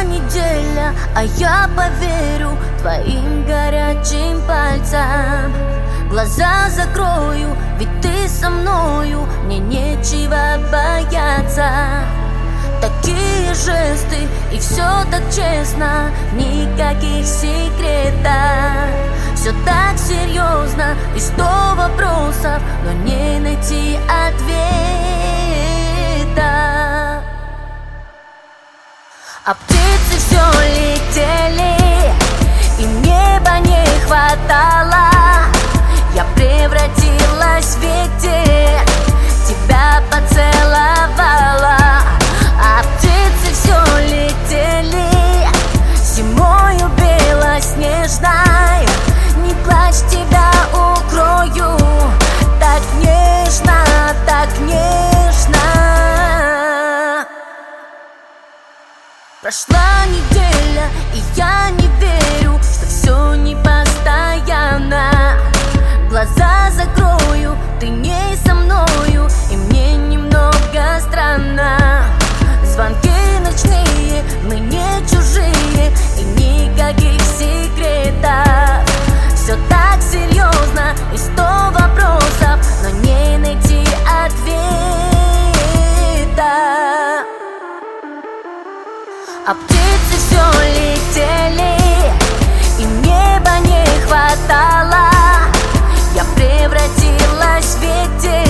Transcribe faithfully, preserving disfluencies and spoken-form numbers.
неделя, а я поверю твоим горячим пальцам. Глаза закрою, ведь ты со мною, мне нечего бояться. Такие жесты, и все так честно, никаких секретов. Все так серьезно, и сто вопросов, но не найти ответа. А птицы все летели, и неба не хватало. Я превратилась в ветер, тебя поцеловала. А птицы все летели зимою белоснежной. Не плачь, тебя укрою, так нежно, так нежно. Прошла неделя, и я не верю, что все не постоянно. Глаза закрою, ты не со мною, и мне немного странно. Звонки ночные, мы не чужие, и никаких секретов. Все так серьезно, и сто вопросов, но не найти ответа. А птицы все летели, и неба не хватало. Я превратилась в ветер,